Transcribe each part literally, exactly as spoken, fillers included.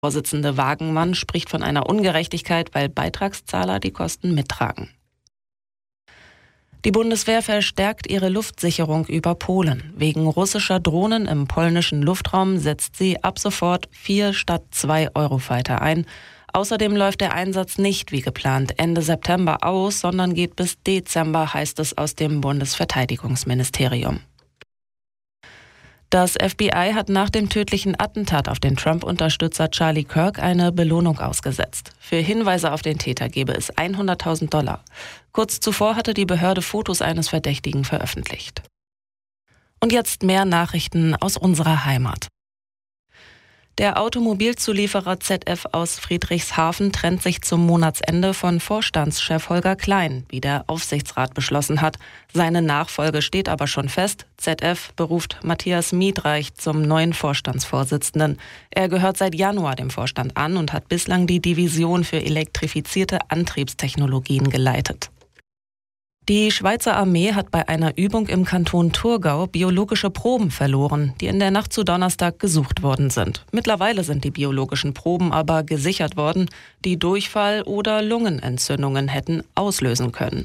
Vorsitzende Wagenmann spricht von einer Ungerechtigkeit, weil Beitragszahler die Kosten mittragen. Die Bundeswehr verstärkt ihre Luftsicherung über Polen. Wegen russischer Drohnen im polnischen Luftraum setzt sie ab sofort vier statt zwei Eurofighter ein. Außerdem läuft der Einsatz nicht wie geplant Ende September aus, sondern geht bis Dezember, heißt es aus dem Bundesverteidigungsministerium. Das F B I hat nach dem tödlichen Attentat auf den Trump-Unterstützer Charlie Kirk eine Belohnung ausgesetzt. Für Hinweise auf den Täter gebe es hunderttausend Dollar. Kurz zuvor hatte die Behörde Fotos eines Verdächtigen veröffentlicht. Und jetzt mehr Nachrichten aus unserer Heimat. Der Automobilzulieferer Z F aus Friedrichshafen trennt sich zum Monatsende von Vorstandschef Holger Klein, wie der Aufsichtsrat beschlossen hat. Seine Nachfolge steht aber schon fest. Z F beruft Matthias Miedreich zum neuen Vorstandsvorsitzenden. Er gehört seit Januar dem Vorstand an und hat bislang die Division für elektrifizierte Antriebstechnologien geleitet. Die Schweizer Armee hat bei einer Übung im Kanton Thurgau biologische Proben verloren, die in der Nacht zu Donnerstag gesucht worden sind. Mittlerweile sind die biologischen Proben aber gesichert worden, die Durchfall oder Lungenentzündungen hätten auslösen können.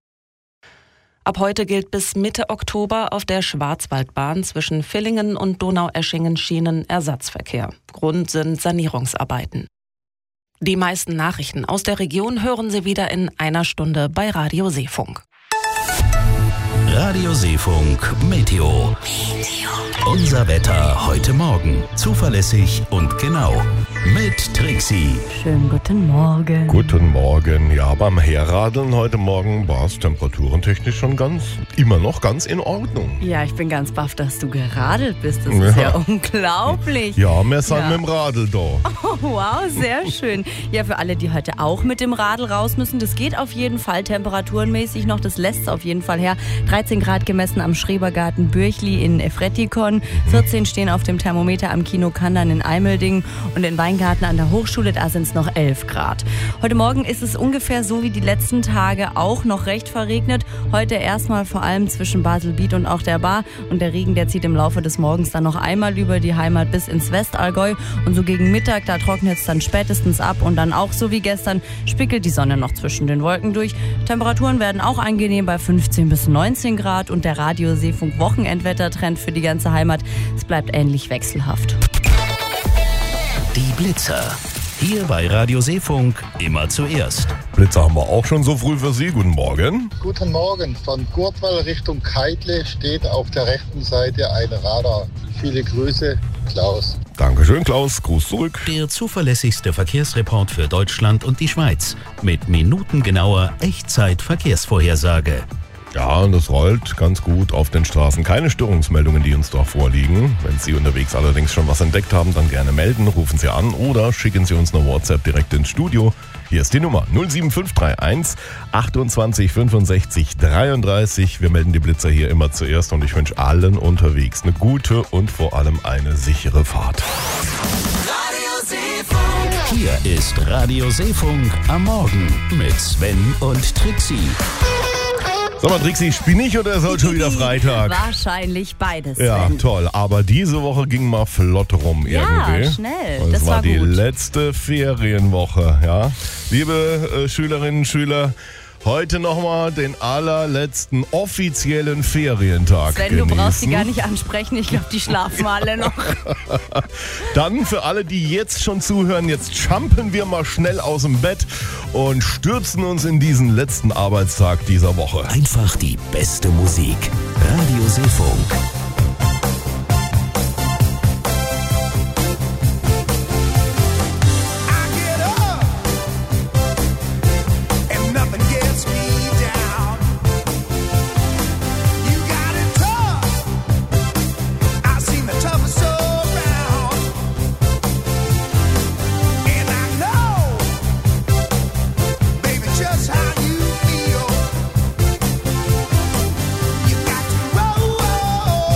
Ab heute gilt bis Mitte Oktober auf der Schwarzwaldbahn zwischen Villingen und Donaueschingen Schienenersatzverkehr. Grund sind Sanierungsarbeiten. Die meisten Nachrichten aus der Region hören Sie wieder in einer Stunde bei Radio Seefunk. Radio Seefunk Meteo. Unser Wetter heute Morgen. Zuverlässig und genau. Mit Trixie. Schönen guten Morgen. Guten Morgen. Ja, beim Herradeln heute Morgen war es temperatурentechnisch schon ganz, immer noch ganz in Ordnung. Ja, ich bin ganz baff, dass du geradelt bist. Das ist ja, ja unglaublich. Ja, wir sind ja. mit dem Radl da. Oh, wow, sehr schön. Ja, für alle, die heute auch mit dem Radl raus müssen, das geht auf jeden Fall temperaturenmäßig noch. Das lässt es auf jeden Fall her. dreizehn Grad gemessen am Schrebergarten Bürchli in Efretikon. vierzehn stehen auf dem Thermometer am Kino Kandern in Eimeldingen und in Weingarten an der Hochschule, da sind es noch elf Grad. Heute Morgen ist es ungefähr so wie die letzten Tage auch noch recht verregnet. Heute erstmal vor allem zwischen Baselbiet und auch der Bar. Und der Regen, der zieht im Laufe des Morgens dann noch einmal über die Heimat bis ins Westallgäu. Und so gegen Mittag, da trocknet es dann spätestens ab. Und dann auch so wie gestern spickelt die Sonne noch zwischen den Wolken durch. Temperaturen werden auch angenehm bei fünfzehn bis neunzehn Grad. Und der Radio Seefunk Wochenendwettertrend für die ganze Heimat, es bleibt ähnlich wechselhaft. Die Blitzer. Hier bei Radio Seefunk immer zuerst. Blitzer haben wir auch schon so früh für Sie. Guten Morgen. Guten Morgen. Von Gurtwall Richtung Keitle steht auf der rechten Seite ein Radar. Viele Grüße, Klaus. Dankeschön, Klaus. Gruß zurück. Der zuverlässigste Verkehrsreport für Deutschland und die Schweiz. Mit minutengenauer Echtzeit-Verkehrsvorhersage. Ja, und es rollt ganz gut auf den Straßen. Keine Störungsmeldungen, die uns da vorliegen. Wenn Sie unterwegs allerdings schon was entdeckt haben, dann gerne melden, rufen Sie an oder schicken Sie uns eine WhatsApp direkt ins Studio. Hier ist die Nummer null sieben fünf drei eins achtundzwanzig fünfundsechzig dreiunddreißig. Wir melden die Blitzer hier immer zuerst und ich wünsche allen unterwegs eine gute und vor allem eine sichere Fahrt. Radio Seefunk. Hier ist Radio Seefunk am Morgen mit Sven und Trixie. Sag mal, Trixie, spinne ich oder ist heute schon wieder Freitag? Wahrscheinlich beides. Ja, Sven. toll. Aber diese Woche ging mal flott rum Ja, irgendwie. schnell. Und Das es war, war die gut. letzte Ferienwoche. Ja. Liebe äh, Schülerinnen und Schüler, heute nochmal den allerletzten offiziellen Ferientag Sven, genießen. du brauchst die gar nicht ansprechen. Ich glaube, die schlafen alle noch. Dann für alle, die jetzt schon zuhören, jetzt jumpen wir mal schnell aus dem Bett und stürzen uns in diesen letzten Arbeitstag dieser Woche. Einfach die beste Musik. Radio Seefunk. You got to roll, roll.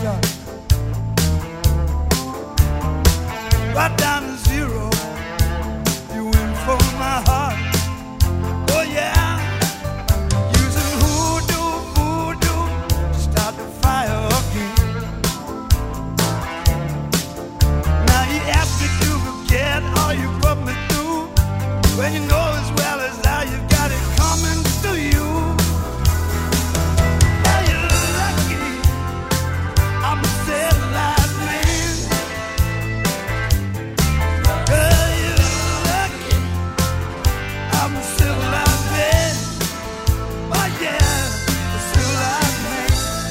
fire. Right down to zero. You went for my heart. Oh yeah. Using voodoo, voodoo to start the fire again. Now you ask me to forget all you put me through, when you know as well as I you've got it coming to you. Well, you're lucky I'm a civilized man. Girl, you're lucky I'm a civilized man. Oh yeah, a civilized man.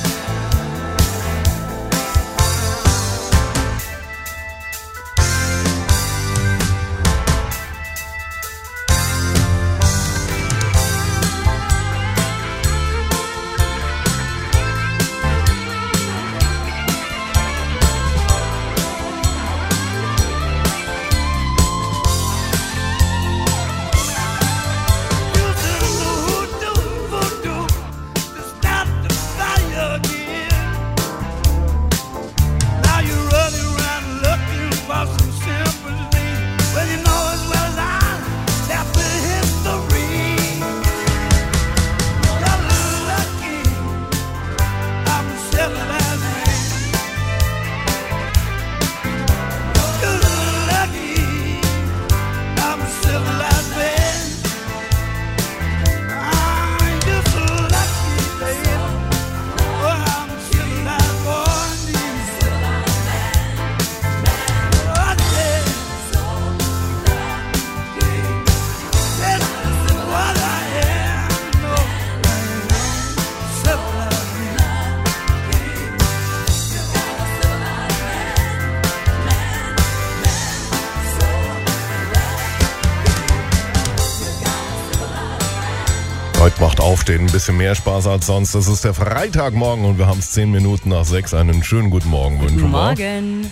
Heute macht Aufstehen ein bisschen mehr Spaß als sonst. Das ist der Freitagmorgen und wir haben es zehn Minuten nach sechs. Einen schönen guten Morgen wünschen Guten wir. Morgen.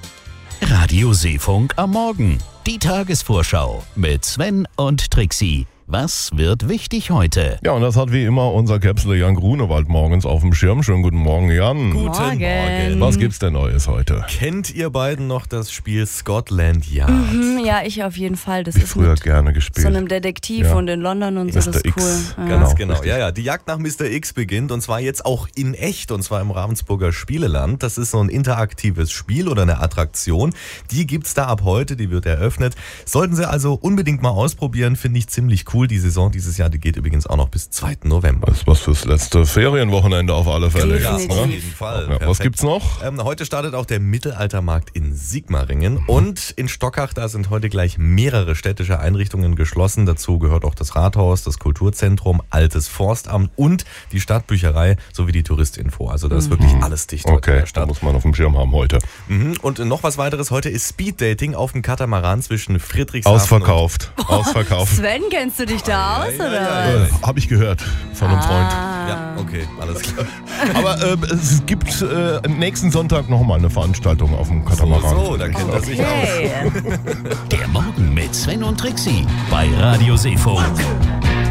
Radio Seefunk am Morgen. Die Tagesvorschau mit Sven und Trixie. Was wird wichtig heute? Ja, und das hat wie immer unser Käpsler Jan Grunewald morgens auf dem Schirm. Schönen guten Morgen, Jan. Guten Morgen. Was gibt's denn Neues heute? Kennt ihr beiden noch das Spiel Scotland Yard? Mhm, ja, ich auf jeden Fall. Das Wie ist früher mit gerne gespielt. so einem Detektiv Ja. und in London und so. Das Mister ist cool. X. Ja. Genau. Ganz genau. richtig. Ja, ja. Die Jagd nach Mister X beginnt und zwar jetzt auch in echt und zwar im Ravensburger Spieleland. Das ist so ein interaktives Spiel oder eine Attraktion. Die gibt's da ab heute, die wird eröffnet. Sollten Sie also unbedingt mal ausprobieren, finde ich ziemlich cool. Die Saison dieses Jahr, die geht übrigens auch noch bis zweiten November. Das ist was fürs letzte Ferienwochenende auf alle Fälle. Ja, Definitiv. auf jeden Fall. Ja, was Perfekt. gibt's noch? Ähm, heute startet auch der Mittelaltermarkt in Sigmaringen und in Stockach, da sind heute gleich mehrere städtische Einrichtungen geschlossen. Dazu gehört auch das Rathaus, das Kulturzentrum, Altes Forstamt und die Stadtbücherei sowie die Touristinfo. Also da ist wirklich alles dicht heute in Okay, der da Stadt. muss man auf dem Schirm haben heute. Mhm. Und noch was weiteres, heute ist Speeddating auf dem Katamaran zwischen Friedrichshafen Ausverkauft. Ausverkauft. Sven, kennst du dich da aus, ja, oder? ja, ja. Äh, Hab ich gehört von einem Freund. und... Ja, okay, alles klar. Aber äh, es gibt äh, nächsten Sonntag nochmal eine Veranstaltung auf dem Katamaran. So, dann kennt er sich aus. Hey. Der Morgen mit Sven und Trixie bei Radio Seefunk.